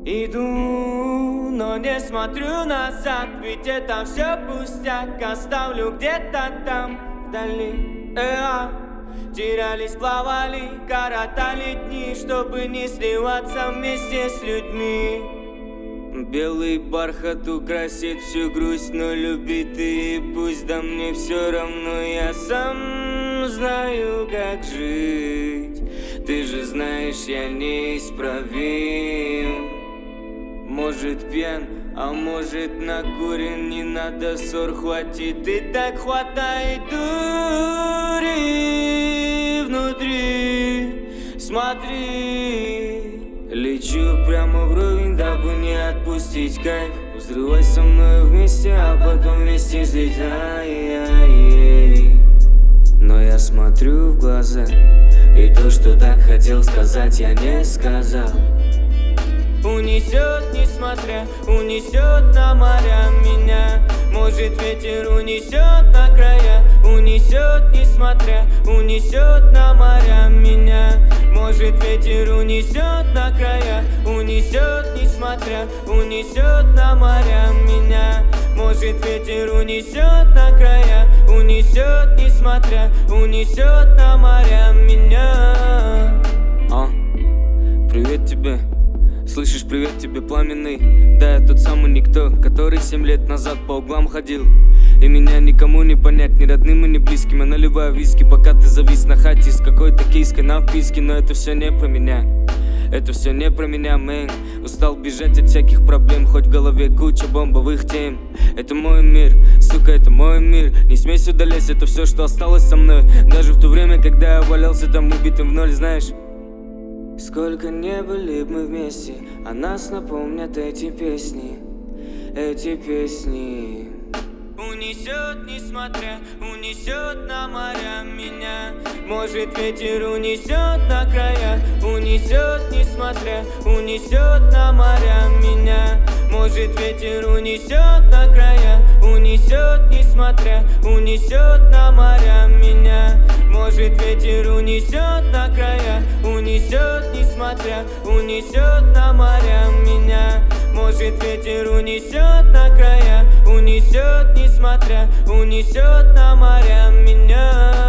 Иду, но не смотрю назад, ведь это все пустяк. Оставлю где-то там, вдали. Терялись, плавали, коротали дни, чтобы не сливаться вместе с людьми. Белый бархат украсит всю грусть, но люби ты и пусть, да мне все равно, я сам знаю, как жить. Ты же знаешь, я неисправим. Может пьян, а может накурен, не надо ссор, хватит и так хватает дури внутри. Смотри, лечу прямо вровень, дабы не отпустить кайф. Взрывай со мной вместе, а потом вместе взлетай. Но я смотрю в глаза, и то, что так хотел сказать, я не сказал. Унесет, несмотря, унесет на моря меня. Может ветер унесет на края, унесет, несмотря, унесет на моря меня. Может ветер унесет на края, унесет, несмотря, унесет на моря меня. Может ветер унесет на края, унесет, несмотря, унесет на моря меня. Привет тебе. Слышишь, привет тебе, пламенный. Да, я тот самый никто, который 7 лет назад по углам ходил. И меня никому не понять, ни родным и ни близким. Я наливаю виски, пока ты завис на хате с какой-то киской на вписке. Но это все не про меня, это все не про меня, мэн. Устал бежать от всяких проблем, хоть в голове куча бомбовых тем. Это мой мир, сука, это мой мир. Не смей сюда лезть, это все, что осталось со мной. Даже в то время, когда я валялся там убитым в ноль, знаешь. Сколько не были мы вместе, а нас напомнят эти песни, эти песни. Унесет, несмотря, унесет на моря меня. Может ветер унесет на края, унесет, несмотря, унесет на моря меня. Может ветер унесет на края, унесет, несмотря, унесет на моря меня. Может ветер унесет на края, унесет, несмотря, унесет на моря меня. Может ветер унесет на края, унесет, несмотря, унесет на моря меня.